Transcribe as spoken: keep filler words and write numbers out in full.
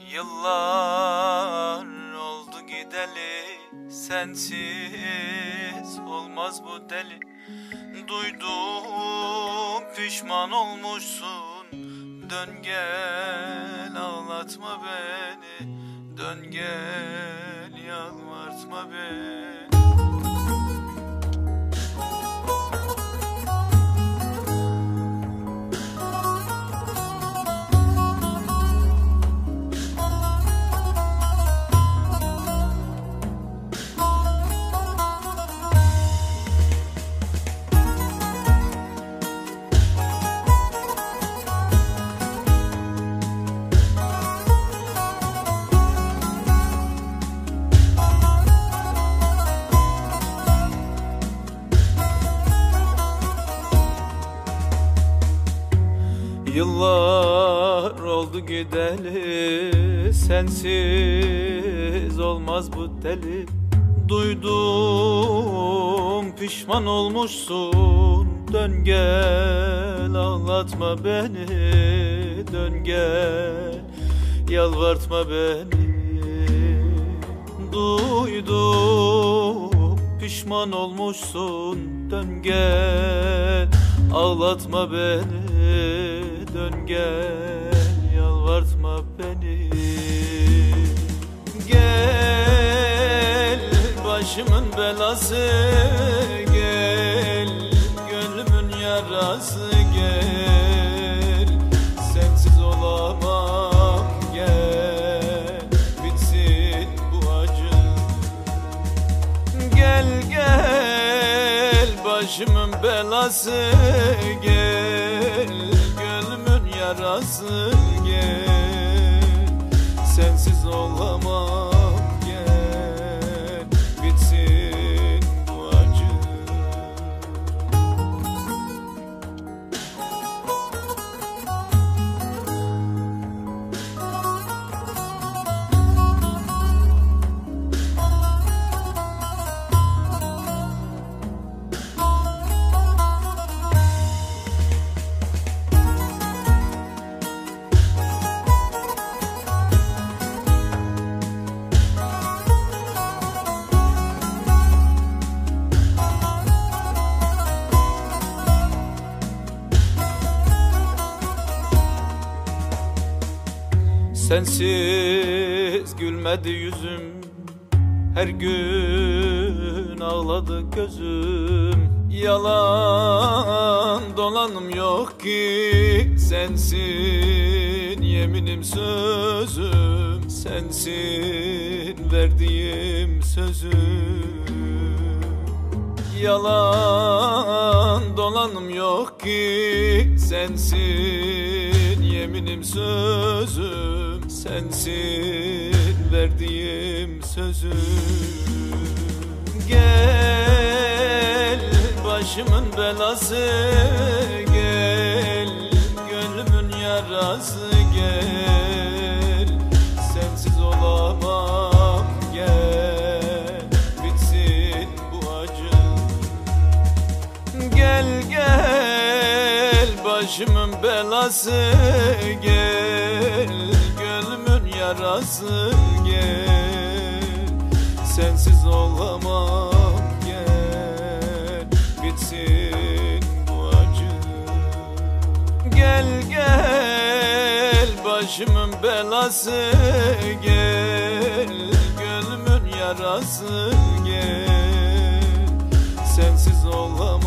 Yıllar oldu gideli, sensiz olmaz bu deli. Duydum pişman olmuşsun, dön gel ağlatma beni, dön gel yalvartma beni. Yıllar oldu gideli, sensiz olmaz bu deli. Duydum pişman olmuşsun, dön gel ağlatma beni, dön gel yalvartma beni. Duydum pişman olmuşsun, dön gel ağlatma beni, dön gel yalvartma beni. Gel başımın belası, gel gönlümün yarası, gel sensiz olamam, gel bitsin bu acı. Gel gel başımın belası, gel yarası, gel sensiz olamam, gel bitsin bu acı. Sensiz gülmedi yüzüm, her gün ağladı gözüm. Yalan dolanım yok ki, sensin yeminim sözüm, sensin verdiğim sözüm. Yalan dolanım yok ki, sensin yeminim sözüm, sensin verdiğim sözüm. Gel başımın belası, gel gönlümün yarası, gel sensiz olamam, gel bitsin bu acı. Gel gel başımın belası, gel gönlümün yarası, gel sensiz olamam, gel bitsin bu acı. Gel gel başımın belası, gel gönlümün yarası, gel sensiz olamam,